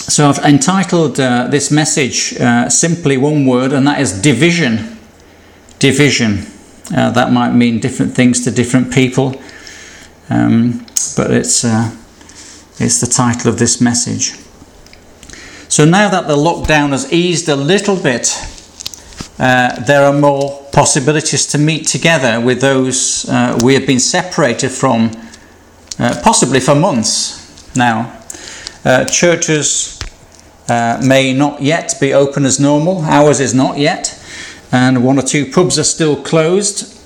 So I've entitled this message simply one word, and that is division. Division. That might mean different things to different people, but it's the title of this message. So now that the lockdown has eased a little bit, there are more possibilities to meet together with those we have been separated from, possibly for months now. Churches may not yet be open as normal. Ours is not yet. And one or two pubs are still closed.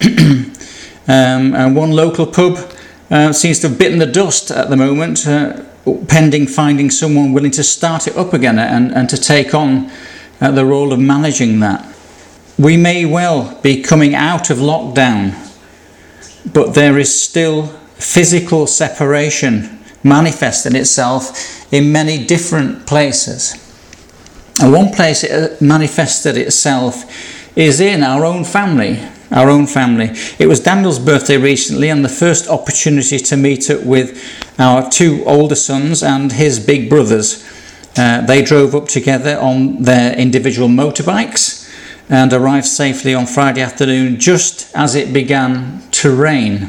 And one local pub seems to have bitten the dust at the moment, pending finding someone willing to start it up again and to take on the role of managing that. We may well be coming out of lockdown, but there is still physical separation manifesting itself in many different places. And one place it manifested itself is in our own family. Our own family. It was Daniel's birthday recently, and the first opportunity to meet up with our two older sons and his big brothers. They drove up together on their individual motorbikes and arrived safely on Friday afternoon just as it began to rain.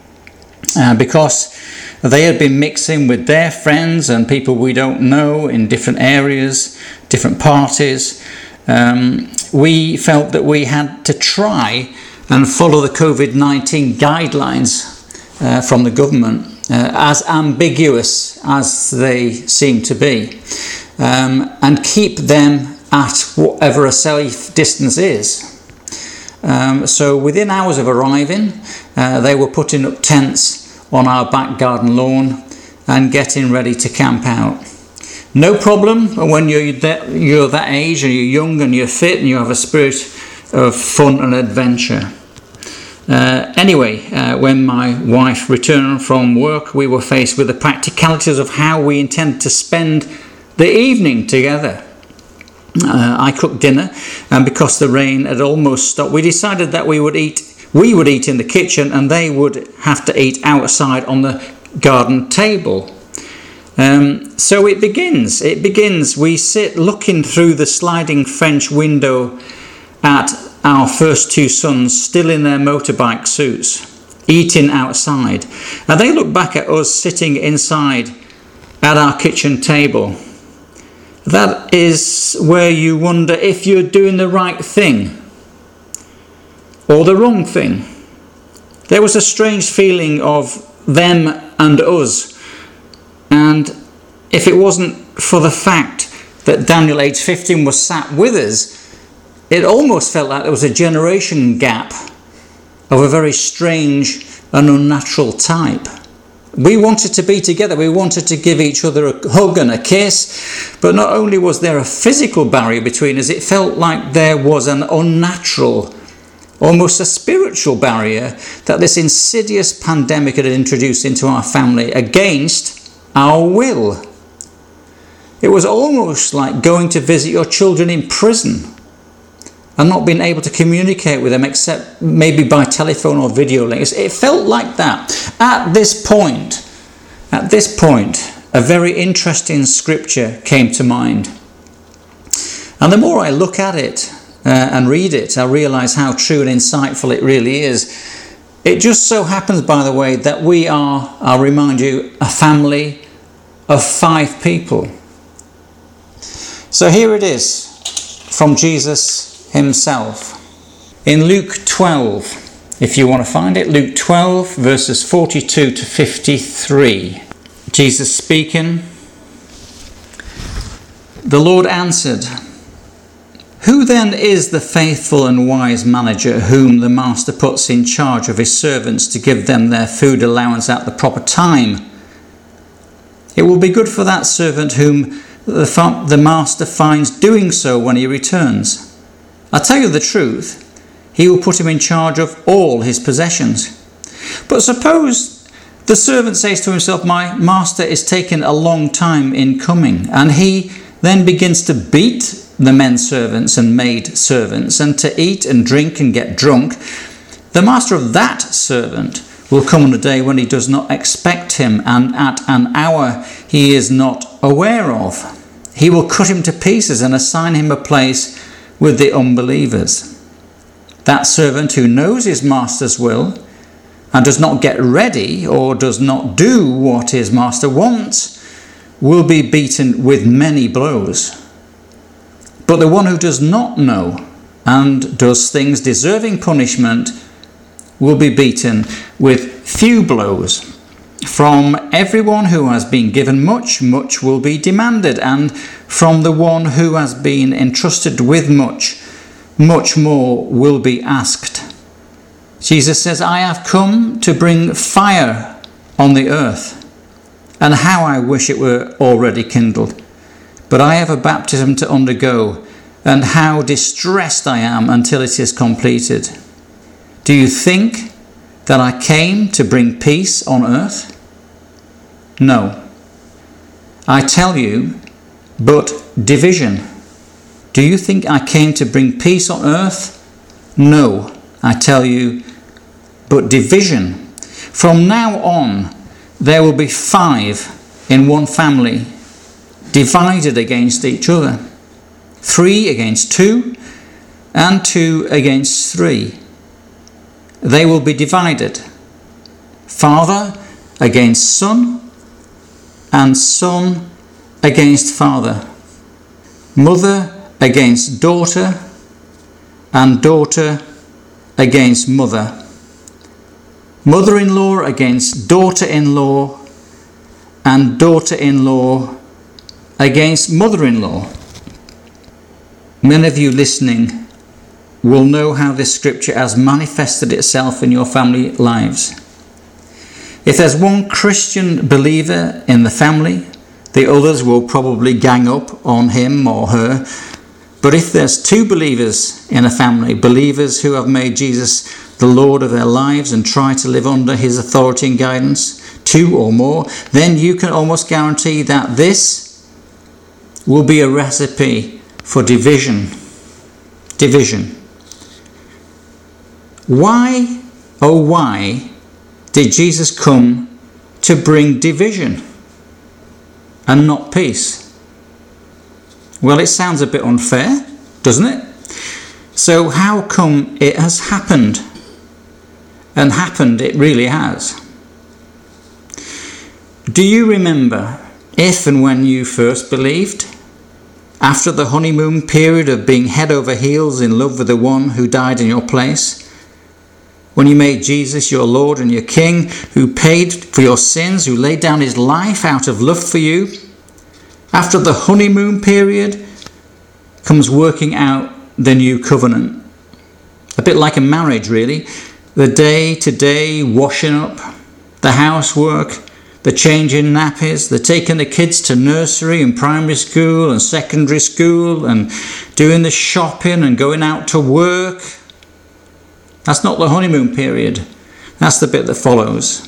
Because they had been mixing with their friends and people we don't know in different areas, different parties. We felt that we had to try and follow the COVID-19 guidelines from the government, as ambiguous as they seem to be, and keep them at whatever a safe distance is. So within hours of arriving, they were putting up tents on our back garden lawn and getting ready to camp out. No problem when you're that age and you're young and you're fit and you have a spirit of fun and adventure. Anyway, when my wife returned from work, we were faced with the practicalities of how we intended to spend the evening together. I cooked dinner, and because the rain had almost stopped, we decided that we would eat in the kitchen and they would have to eat outside on the garden table. So it begins. We sit looking through the sliding French window at our first two sons still in their motorbike suits, eating outside. And they look back at us sitting inside at our kitchen table. That is where you wonder if you're doing the right thing or the wrong thing. There was a strange feeling of them and us. And if it wasn't for the fact that Daniel, age 15, was sat with us, it almost felt like there was a generation gap of a very strange and unnatural type. We wanted to be together. We wanted to give each other a hug and a kiss. But not only was there a physical barrier between us, it felt like there was an unnatural, almost a spiritual barrier that this insidious pandemic had introduced into our family against our will. It was almost like going to visit your children in prison and not being able to communicate with them except maybe by telephone or video links. It felt like that. At this point, a very interesting scripture came to mind. And the more I look at it and read it, I realise how true and insightful it really is. It just so happens, by the way, that we are, I'll remind you, a family of 5 people. So here it is from Jesus himself. In Luke 12, if you want to find it, Luke 12 verses 42 to 53. Jesus speaking. The Lord answered, "Who then is the faithful and wise manager whom the master puts in charge of his servants to give them their food allowance at the proper time? It will be good for that servant whom the master finds doing so when he returns. I tell you the truth, he will put him in charge of all his possessions. But suppose the servant says to himself, 'My master is taking a long time in coming,' and he then begins to beat the men servants and maid servants, and to eat and drink and get drunk. The master of that servant will come on a day when he does not expect him, and at an hour he is not aware of. he will cut him to pieces and assign him a place with the unbelievers. That servant who knows his master's will and does not get ready or does not do what his master wants will be beaten with many blows. But the one who does not know and does things deserving punishment will be beaten with few blows. From everyone who has been given much, much will be demanded, and from the one who has been entrusted with much, much more will be asked. Jesus says, I have come to bring fire on the earth, and how I wish it were already kindled. But I have a baptism to undergo, and how distressed I am until it is completed. Do you think that I came to bring peace on earth? No. I tell you, but division. Do you think I came to bring peace on earth? No. I tell you, but division. From now on, there will be 5 in one family, divided against each other. 3 against 2, and 2 against 3. They will be divided. Father against son, and son against father. Mother against daughter, and daughter against mother. Mother-in-law against daughter-in-law, and daughter-in-law against mother-in-law. Many of you listening will know how this scripture has manifested itself in your family lives. If there's one Christian believer in the family, the others will probably gang up on him or her. But if there's 2 believers in a family, believers who have made Jesus the Lord of their lives and try to live under his authority and guidance, 2 or more, then you can almost guarantee that this will be a recipe for division. Division. Why, oh why, did Jesus come to bring division and not peace? Well, it sounds a bit unfair, doesn't it? So how come it has happened? And happened it really has. Do you remember if and when you first believed? After the honeymoon period of being head over heels in love with the one who died in your place? When you made Jesus your Lord and your King, who paid for your sins, who laid down his life out of love for you? After the honeymoon period comes working out the new covenant. A bit like a marriage, really. The day-to-day washing up, the housework, the changing nappies, the taking the kids to nursery and primary school and secondary school and doing the shopping and going out to work. That's not the honeymoon period. That's the bit that follows.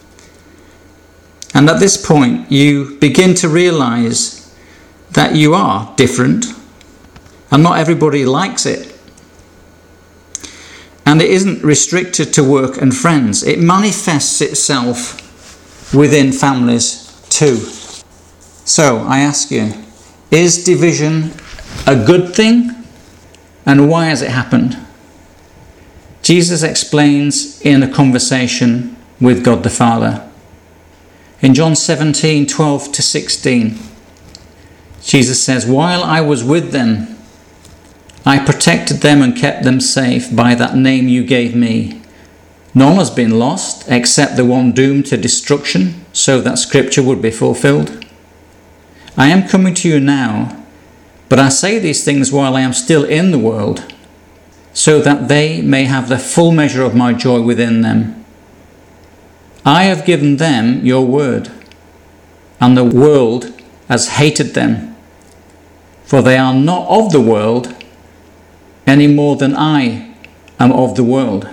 And at this point, you begin to realise that you are different and not everybody likes it. And it isn't restricted to work and friends. It manifests itself within families too. So I ask you, is division a good thing? And why has it happened? Jesus explains in a conversation with God the Father. In John 17:12-16, Jesus says, "While I was with them, I protected them and kept them safe by that name you gave me. None has been lost except the one doomed to destruction, so that scripture would be fulfilled. I am coming to you now, but I say these things while I am still in the world, so that they may have the full measure of my joy within them. I have given them your word, and the world has hated them, for they are not of the world any more than I am of the world.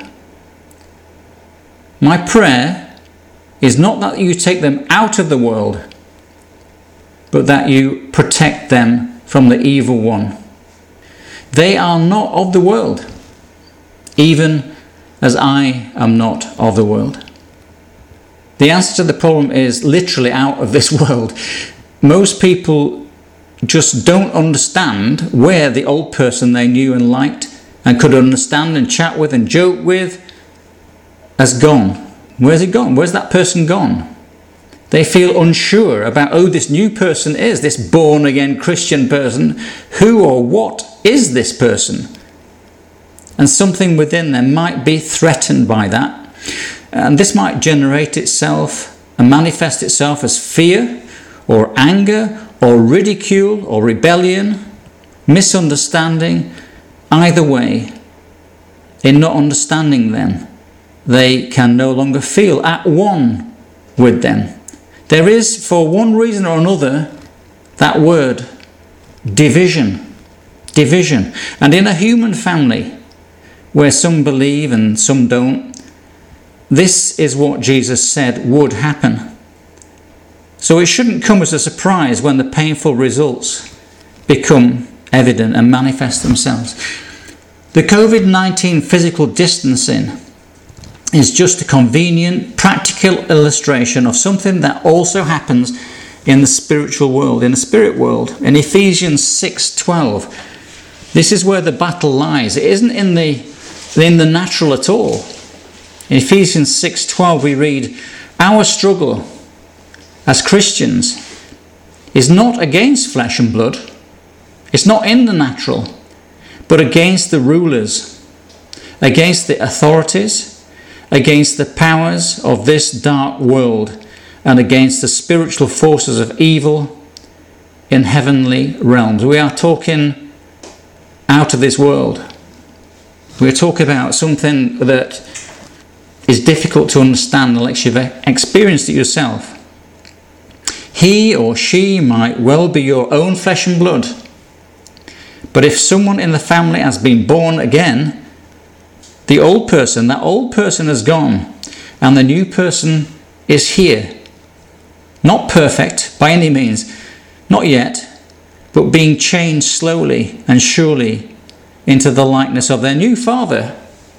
My prayer is not that you take them out of the world, but that you protect them from the evil one. They are not of the world, even as I am not of the world." The answer to the problem is literally out of this world. Most people just don't understand where the old person they knew and liked and could understand and chat with and joke with has gone. Where's it gone? Where's that person gone? They feel unsure about who this new person is, this born-again Christian person. Who or what is this person? And something within them might be threatened by that. And this might generate itself and manifest itself as fear or anger or ridicule or rebellion, misunderstanding. Either way, in not understanding them, they can no longer feel at one with them. There is, for one reason or another, that word, division. Division. And in a human family, where some believe and some don't, this is what Jesus said would happen. So it shouldn't come as a surprise when the painful results become evident and manifest themselves. The COVID-19 physical distancing is just a convenient, practical illustration of something that also happens in the spiritual world, in the spirit world. In Ephesians 6:12, this is where the battle lies. It isn't in the natural at all. In Ephesians 6:12 we read, "Our struggle as Christians is not against flesh and blood. It's not in the natural, but against the rulers, against the authorities, against the powers of this dark world, and against the spiritual forces of evil in heavenly realms." We are talking out of this world. We're talking about something that is difficult to understand unless you've experienced it yourself. He or she might well be your own flesh and blood, but if someone in the family has been born again, that old person has gone, and the new person is here. Not perfect by any means, not yet, but being changed slowly and surely into the likeness of their new Father.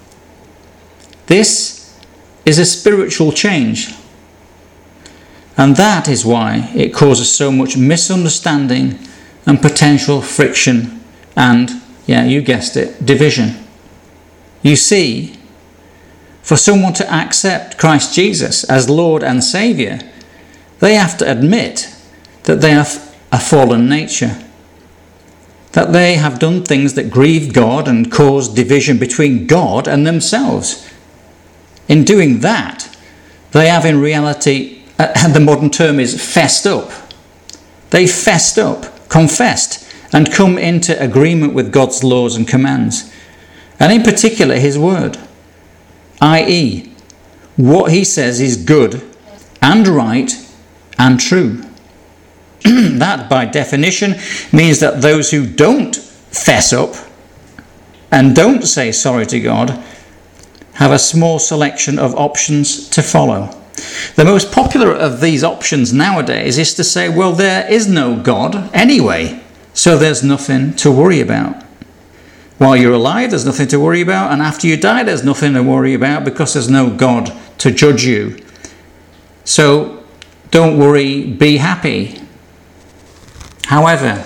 This is a spiritual change. And that is why it causes so much misunderstanding and potential friction and, yeah, you guessed it, division. You see, for someone to accept Christ Jesus as Lord and Saviour, they have to admit that they have a fallen nature, that they have done things that grieve God and cause division between God and themselves. In doing that, they have in reality, and the modern term is fessed up. They fessed up, confessed, and come into agreement with God's laws and commands. And in particular, his word, i.e., what he says is good and right and true. That, by definition, means that those who don't fess up and don't say sorry to God have a small selection of options to follow. The most popular of these options nowadays is to say, well, there is no God anyway, so there's nothing to worry about. While you're alive, there's nothing to worry about, and after you die, there's nothing to worry about because there's no God to judge you. So don't worry, be happy. However,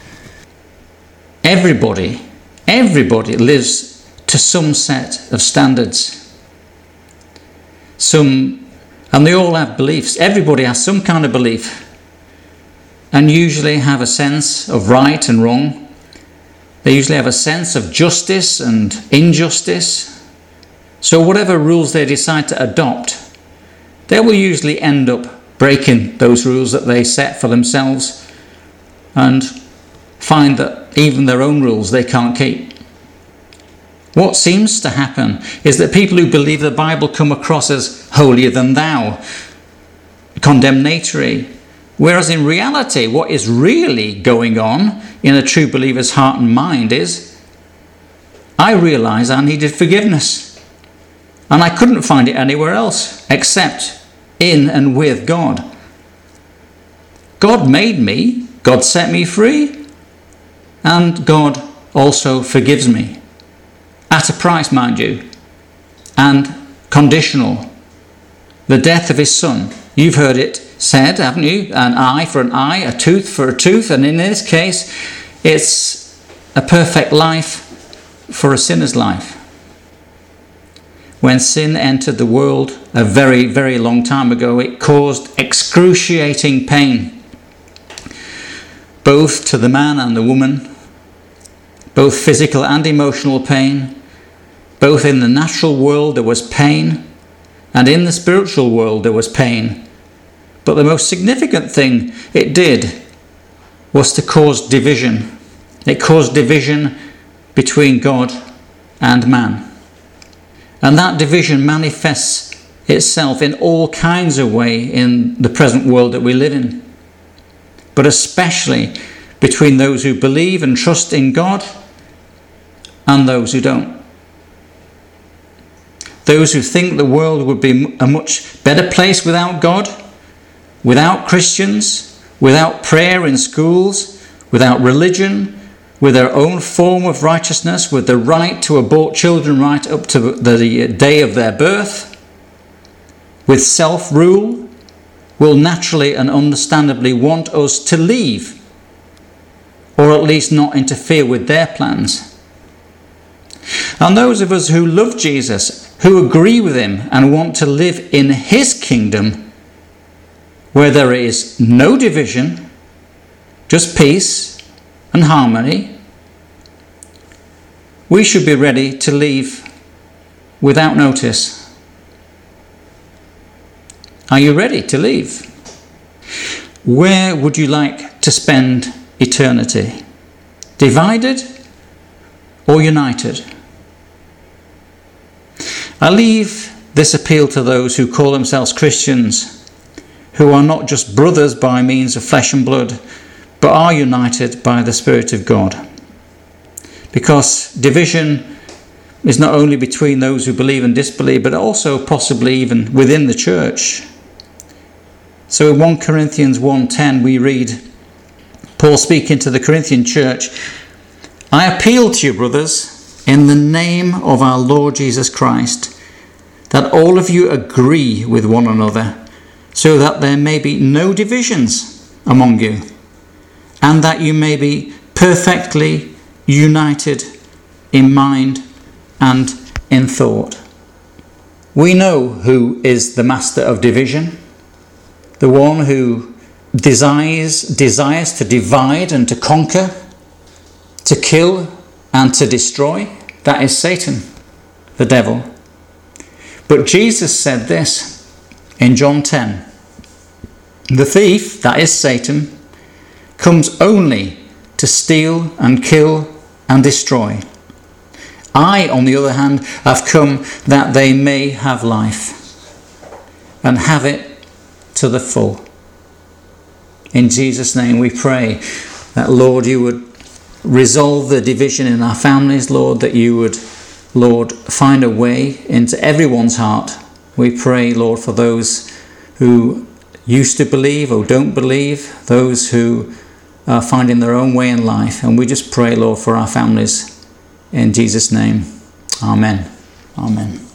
everybody lives to some set of standards. And they all have beliefs. Everybody has some kind of belief, and usually have a sense of right and wrong. They usually have a sense of justice and injustice. So whatever rules they decide to adopt, they will usually end up breaking those rules that they set for themselves and find that even their own rules they can't keep. What seems to happen is that people who believe the Bible come across as holier than thou, condemnatory, whereas in reality what is really going on in a true believer's heart and mind is, I realised I needed forgiveness, and I couldn't find it anywhere else except in and with God. God made me, God set me free, and God also forgives me. At a price, mind you, and conditional. The death of his Son You've heard it said, haven't you? An eye for an eye, a tooth for a tooth. And in this case, it's a perfect life for a sinner's life. When sin entered the world a very, very long time ago, it caused excruciating pain, both to the man and the woman, both physical and emotional pain. Both in the natural world there was pain, and in the spiritual world there was pain. But the most significant thing it did was to cause division. It caused division between God and man. And that division manifests itself in all kinds of ways in the present world that we live in. But especially between those who believe and trust in God and those who don't. Those who think the world would be a much better place without God, without Christians, without prayer in schools, without religion, with their own form of righteousness, with the right to abort children right up to the day of their birth, with self-rule, will naturally and understandably want us to leave, or at least not interfere with their plans. And those of us who love Jesus, who agree with him and want to live in his kingdom, where there is no division, just peace and harmony, we should be ready to leave without notice. Are you ready to leave? Where would you like to spend eternity? Divided or united? I leave this appeal to those who call themselves Christians, who are not just brothers by means of flesh and blood, but are united by the Spirit of God. Because division is not only between those who believe and disbelieve, but also possibly even within the church. So in 1 Corinthians 1:10 we read, Paul speaking to the Corinthian church, I appeal to you, brothers, in the name of our Lord Jesus Christ, that all of you agree with one another, so that there may be no divisions among you, and that you may be perfectly united in mind and in thought. We know who is the master of division, the one who desires to divide and to conquer, to kill and to destroy. That is Satan, the devil. But Jesus said this in John 10. The thief, that is Satan, comes only to steal and kill and destroy. I, on the other hand, have come that they may have life and have it to the full. In Jesus' name we pray that, Lord, you would resolve the division in our families, Lord, that you would, Lord, find a way into everyone's heart. We pray, Lord, for those who used to believe or don't believe, those who are finding their own way in life. And we just pray, Lord, for our families. In Jesus' name, amen. Amen.